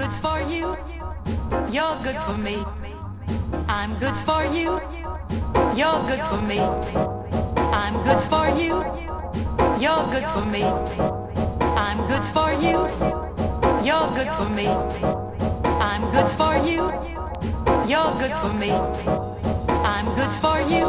good for you. You're good for me. I'm good for you. You're good for me. I'm good for you. You're good for me. I'm good for you. You're good for me. I'm good for you. You're good for me. I'm good for you.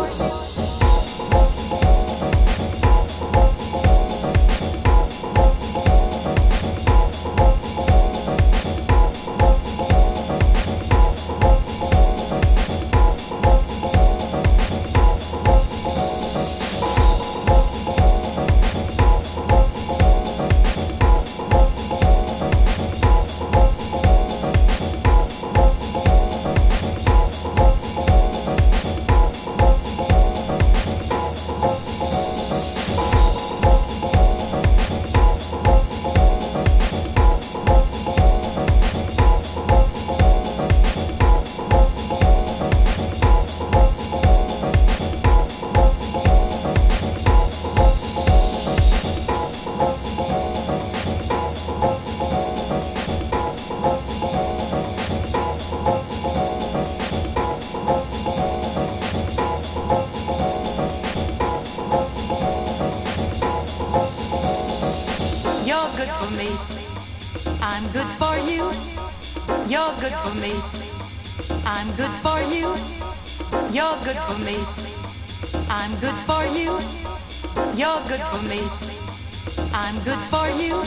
You're good for me. I'm good for you. You're good for me. I'm good for you. You're good for me. I'm good for you. You're good for me. I'm good for you.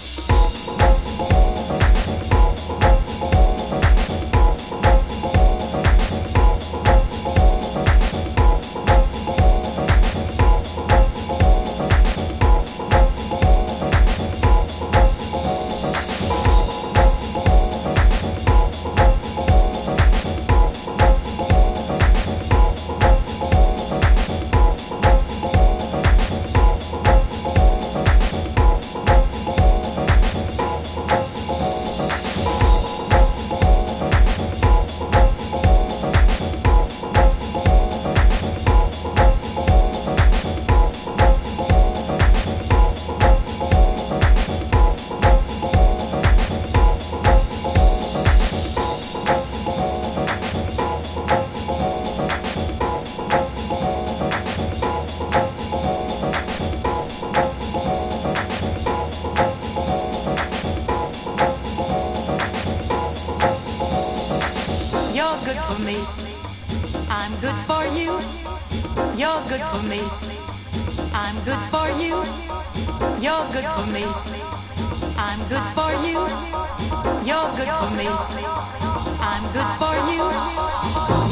You're good for me. I'm good for you. You're good for me. I'm good for you. You're good for me. I'm good for you. You're good for me. I'm good for you.